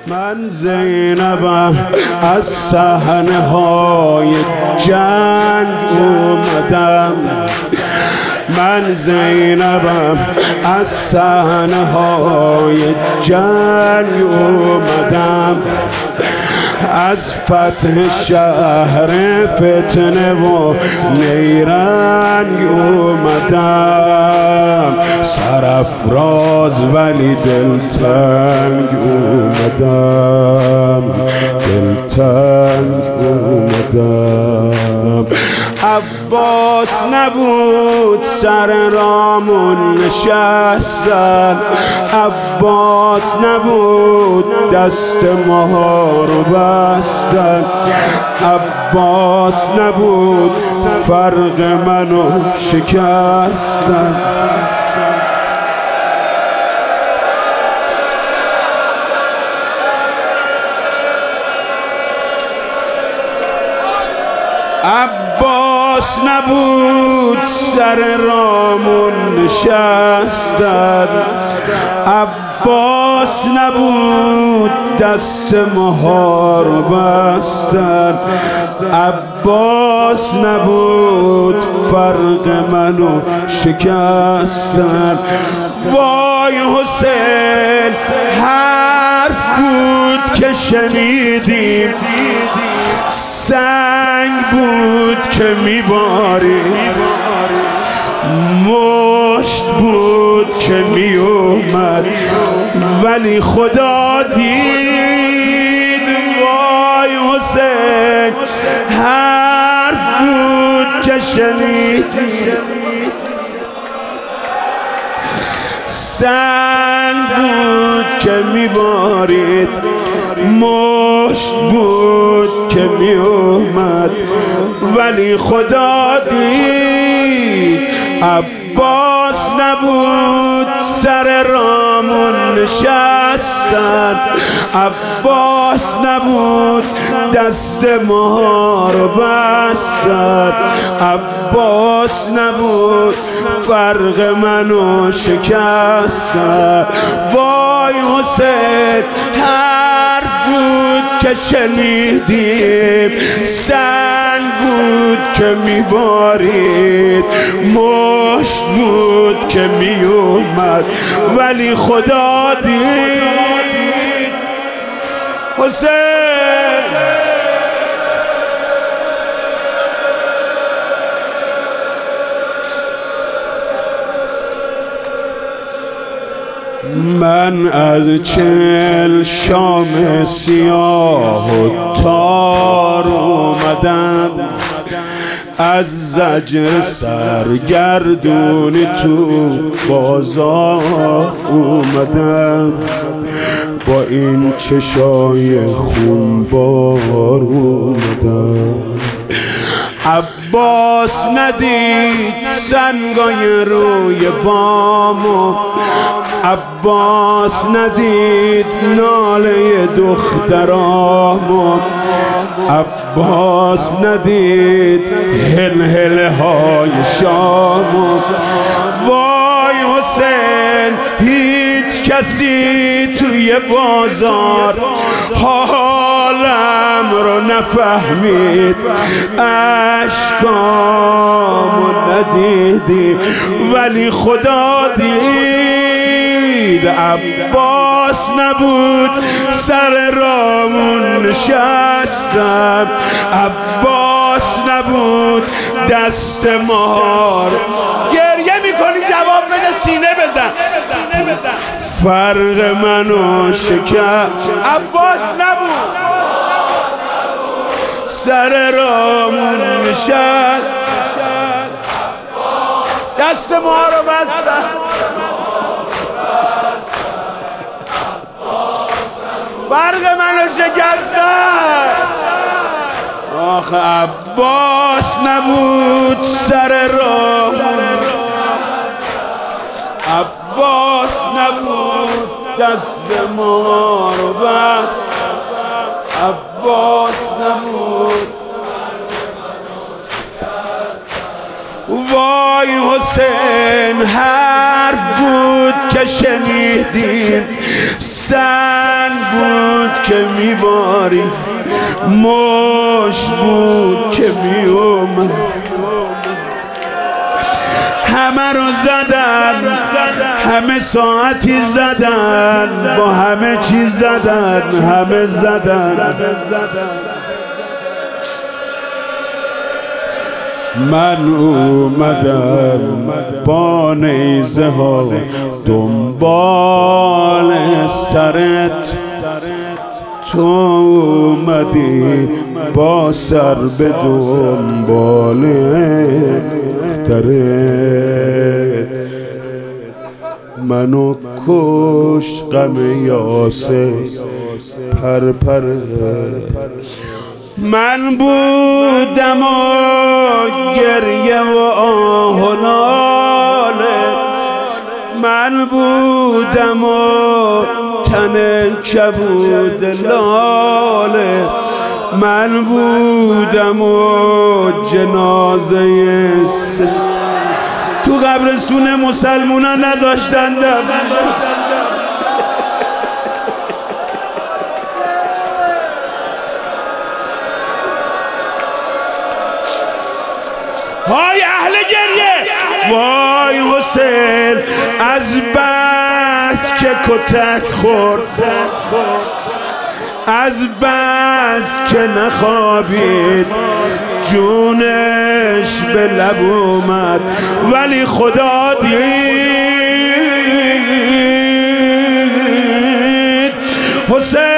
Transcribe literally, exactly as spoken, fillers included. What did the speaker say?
من زینبم از صحنه های جنگ اومدم، من زینبم از صحنه های جنگ اومدم، از فتح شهر فتنه و نیرنگ اومدم، سرافراز ولی دلتنگ اومدم، دلتنگ اومدم. عباس نبود سر رامون نشستن، عباس نبود دست ما رو بستن، عباس نبود فرق منو شکستن. عباس نبود سر رامون نشستن، عباس نبود دست مهار بستن، عباس نبود فرق منو شکستن. وای حسین حرف بود که شنیدیم، سنگ بود که میبارید، مشت بود که میومد ولی خدا دید. وای حسین حرف بود که شنیدید، سنگ بود که میبارید، مشت بود که می اومد ولی خدا دید. عباس نبود سر رامون نشستن، عباس نبود دست ما رو بستن، عباس نبود فرق منو شکستن. وای حسین حرف بود که شنیدیم، سنگ بود که میبارید، مشت بود که میومد ولی خدا دید. حسین من از چل شام سیاه و تار اومدم، از زجر سرگردونی تو بازار اومدم، با این چشای خونبار اومدم. عباس ندید سنگای روی بامو، عباس ندید ناله دخترامو، عباس ندید هلهله های شامو. وای حسین هیچ کسی توی بازار حالم رو نفهمید، اشکامو ندیدی ولی خدا دید. عباس نبود سر رامون نشستم، عباس نبود دست مهار. گریه میکنی جواب بده، سینه بزن، فرق منو شکست. عباس نبود سر رامون نشست، دست ما رو بستن. فرق منو شکستن. آخه عباس نبود سر رامون، عباس نبود دست ما رو بست، عباس نبود. وای حسین حرف بود که شنیدیم، سنگ بود که میباری مشت بود که میومد همه رو زدن همه ساعتی زدن با همه چیز زدن همه زدن من اومدم با نیزه ها دنبال سرت تو اومدی با سر به دنبال ترت منو کش غم یاسر پر پر من بودم و گریه و آه و ناله من بودم و تن کبود لاله من بودم و جنازه سس تو قبرستون مسلمونا نذاشتن های اهل گریه وای حسین از بس که کتک خورد از بس که نخوابید جونش به لب اومد ولی خدا دید حسین